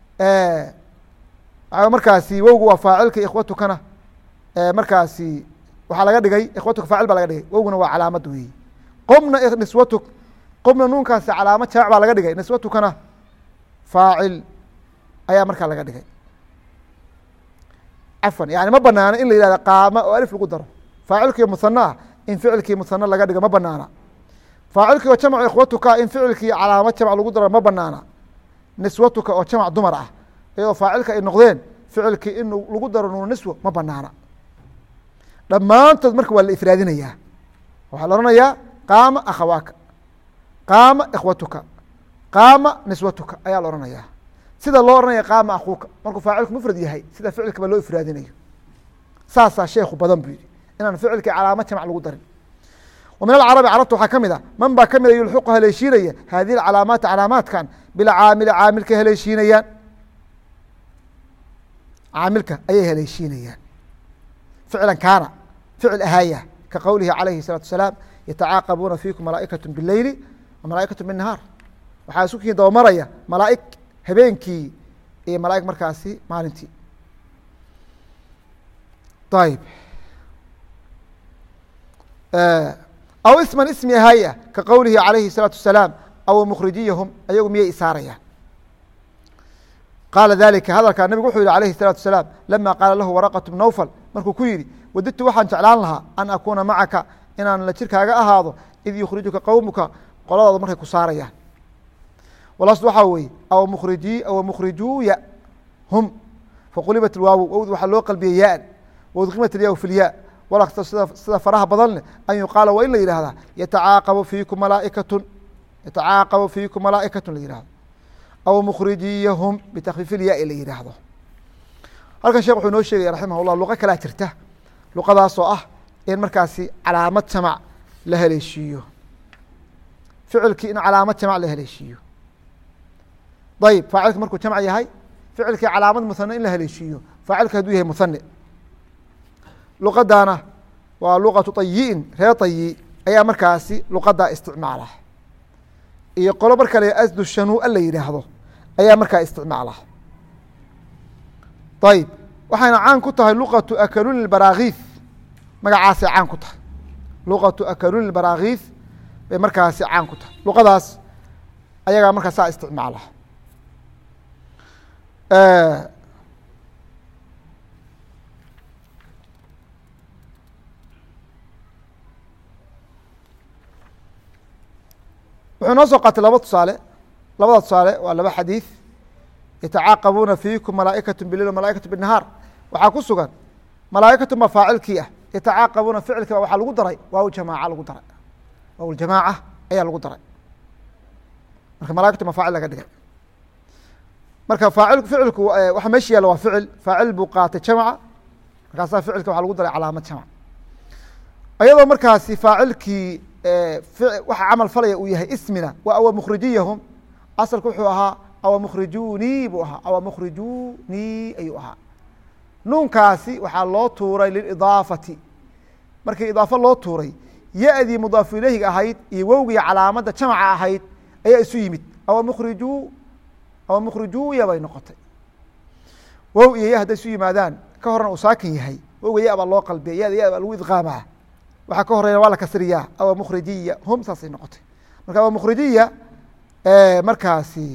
markaasi wowgu waa faacilka, ikhwatukana markaasi waxaa laga dhigay, ikhwatuka faacil baa laga dhigay, wowguna waa calaamad weeye. qumna niswatuk, qumna nuunkaasi calaamad jamc baa laga dhigay, niswatukana faacil ayaa markaa laga dhigay. cafwan, yani ma banaana in la yihahdo qaama oo alif lagu daro, faacilkii musanaa in ficilkii musana laga dhigo ma banaana. faacilkii oo jamc ikhwatuka in ficilkii calaamad jamc lagu daro ma banaana. niswatuka oo jamc dumar ah iyadoo faacilka ay noqdeen ficilkii in lagu daro nuunu niswo ma banaana. dhammaantood marka waa la ifraadinayaa, waxaa la ohanayaa qaama akhawaaka, qaama ikhwatuka, qaama niswatuka ayaa la ohanayaa. sida loo ohanaya qaama akuuka markuu faacilku mufrad yahay, sida ficilka ba loo ifraadinayo. saasaa sheekhu badan buu yihi inaan ficilkii calaamad jamc lagu darin. ومن الcرabi carabta waxaa ka mid a man baa ka mida yulxiqu haleeshiinaya hadihi اcalaamaati calaamaadkan bilcaamili caamilka haleeshiinayaan caamilka ayay haleeshiinayaan ficla kaana ficil ahaaya ka qowlihi عalayhi الصلاaةu وaسلاam yatacaaqabuuna fiikum malaaئikaة bالleyli وmalaaئikaة bالنahaar waxaa isku kii dabamaraya malaa'ig habeenkii iyo malaa'ig markaasi maalintii ayb aw isman ismi ahaya ka qowlihi عalayhi الصلاaةu وaسلاam aw mkrijiyahum ayagu miyay isaarayaan qaala dalika hadalkaa nabigu wuxuu yihi alayhi الصلاaةu وaسلاam lama qaala lahu waraqaة بن nawfal markuu ku yihi wadidtu waxaan jeclaan lahaa an akuuna macaka inaan la jirkaaga ahaado id yukhrijuka qowmuka qoladaadu markay ku saarayaan walaas waxaa weeye aw mkhrijuuya hum faqulibat waaw wowd waxaa loo qalbiyey yaan waudqimat ilyaa fi lyaa walakta sida faraha badan leh an yuqaala waa in la yihahdaa yatacaaqabu fiikum malaaikatun la yihahdo aw mkhrijiyahum bitakfiif ilyaa la yidhaahdo halkan sheekh wuxuu inoo sheegaya raximah llah luqo kalaa jirta luqadaasoo ah in markaasi calaamad jamac la haleeshiiyo ficilkii in calaamad jamac la haleeshiiyo ayb faacilka markuu jamc yahay ficilkii calaamad muhane in la haleeshiiyo faacilka hadduu yahay muhane luqadana waa luqatu طayiin reer طayi ayaa markaasi luqadaa isticmaala iyo qolo marka la asdu shanua la yidhaahdo ayaa markaa isticmaala ayb waxayna caan ku tahay luqatu akaluni اbaraakiis magacaasay caan ku tahay luqatu akaluni اbaraakiis bay markaasi caan ku tahay luqadaas ayagaa markaa saa isticmaala wuxuu noo soo qaatay laba tusaale labada tusaale waa laba xadiiث yatacaaqabuuna fiikum malaaئikaة bileyl malaaئikaة bالnahaar waxaa ku sugan malaaئikatu ma faacilkii ah yatacaaqabuuna ficilkiiba waxaa lagu daray waaw jamaaca lagu daray waaw jamaaca ayaa lagu daray marka malaaikatu ma faacil laga dhigay marka ficilku waxa meesha yaalla waa ficil faacil buu qaatay jamca markaasaa ficilka waxa lagu daray calaamad jamc ayadoo markaasi faacilkii waxa camal falaya uu yahay ismina waa aw mkhrijiyahum asalku wuxuu ahaa aw mkhrijunii buu ahaa aw mkhrijunii ayuu ahaa nuunkaasi waxaa loo tuuray lilidaafati markii idaafo loo tuuray ya-dii mudaafu ileyhiga ahayd iyo wowgii calaamadda jamca ahayd ayaa isu yimid aw mkhrijuya bay noqotay wow iyo ya hadday isu yimaadaan ka horna uu saakin yahay wowga ya baa loo qalbiya ya baa lagu idqaamaa waxaa ka horeya waa la kasriyaa aw mkhrijiya hum saasay noqotay marka aw mkhrijiya markaasi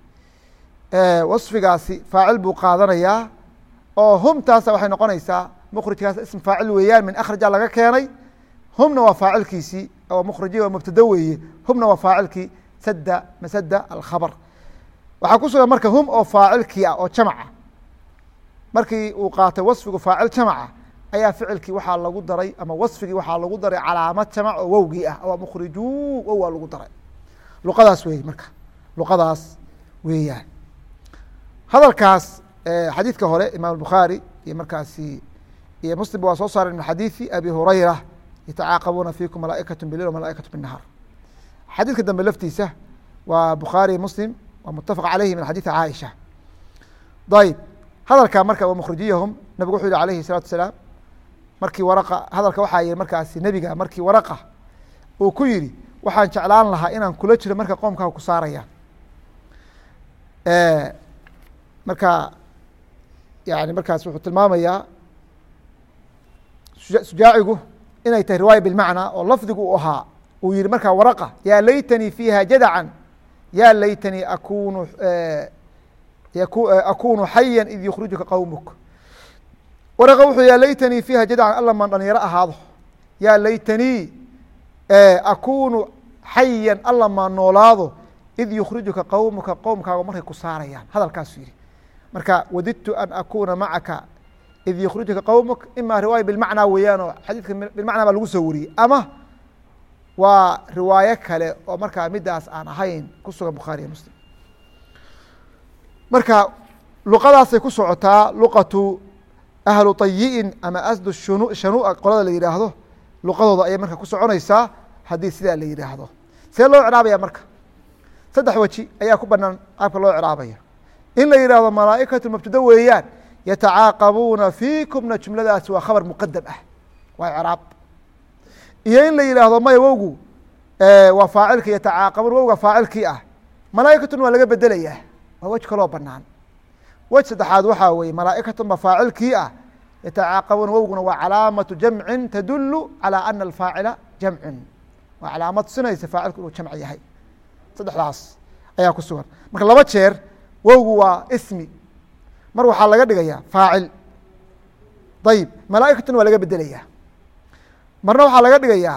wasfigaasi faacil buu qaadanayaa oo humtaasa waxay noqonaysaa mkrijkaas ism faacil weeyaan min akhraja laga keenay humna waa faacilkiisii aw mkhrijiya waa mubtada weeye humna waa faacilkii sada masada alkhabr waxaa ku sugan marka hum oo faacilkii ah oo jamca markii uu qaatay wasfigu faacil jamca ayaa ficilkii waxaa lagu daray ama wasfigii waxaa lagu daray calaamad jamc oo wowgii ah aw mkrijuu wow waa lagu daray luqadaas wey marka luqadaas weeyaan hadalkaas xadiidka hore imaam الbukhaarي iyo markaasi iyo muslim waa soo saaray min xadiiثi abi hurayra yatacaaqabuuna fiikum malaaئikaة bileyl وmalaaئikaة bالnahaar xadiidka dambe laftiisa waa bukhaari muslim waa mutafaq عalayhi min xadiiثi caaisha ayb hadalkaa marka wa mkhrijiyahum nabigu wuxuu yihi alayhi الsalatu wasalaam markii waraqa hadalka waxaa yihi markaasi nebiga markii waraqa uu ku yihi waxaan jeclaan lahaa inaan kula jiro marka qoomkaa ku saarayaan marka yani markaas wuxuu tilmaamayaa sujaacigu inay tahay riwaaya bilmacnaa oo lafdigu u ahaa uu yihi markaa waraqa yaa laytanii fiiha jadacan ya laytanii akunu xaya id yukrijuka qowmuk waraqa wuxuu ya laytanii fiiha jadacan alla maan dhalinyaro ahaado ya laytanii akunu xayan alla maan noolaado id yukrijuka qowmuka qowmkaaga markay ku saarayaan hadalkaasu yihi marka wadidtu an akuna macaka id yukrijuka qowmuk ima riwaaya bilmacnaa weeyaan oo xadiidka bilmacnaa baa lagu soo wariyey ama waa riwaayo kale oo markaa midaas aan ahayn ku sugan bukhaariya muslim marka luqadaasay ku socotaa luqatu ahlu طayi'in ama asdu shanua qolada la yidhaahdo luqadooda ayay marka ku soconaysaa haddii sidaa la yidhaahdo. see loo craabaya marka? saddex weji ayaa ku banaan qaabka loo craabaya. in la yidhaahdo malaa'ikatu mubtada weeyaan, yatacaaqabuuna fiikumna jumladaasi waa khabar muqadam ah, waa craab. iyo in la yidhaahdo maya wowgu waa faacilka, yatacaaqabuun wowga faacilkii ah, malaa'ikatun waa laga bedelayaa, waa wej kaloo banaan. wej saddexaad waxaa weeye malaa'ikatun ba faacilkii ah, yatacaaqabuun wowguna waa calaamatu jamcin tadulu calى ana alfaacila jamcun, waa calaamad tusinaysa faacilku inuu jamc yahay. saddexdaas ayaa ku sugan. marka laba jeer wowgu waa ismi, mar waxaa laga dhigaya faacil, ayib malaa'ikatun waa laga bedelayaa, marna waxaa laga dhigayaa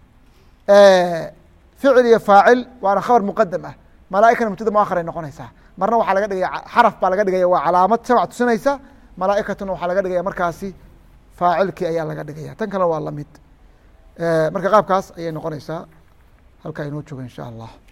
ficil iyo faacil waana khabar muqadam ah, malaa'ikana mubtada muakhar ay noqonaysaa. marna waxaa laga dhigaya xaraf baa laga dhigaya, waa calaamad jamc tusinaysa. malaa'ikatuna waxaa laga dhigaya markaasi faacilkii ayaa laga dhigaya. tan kale waa lamid. marka qaabkaas ayay noqonaysaa. halkaa inoo jooga in sha allah.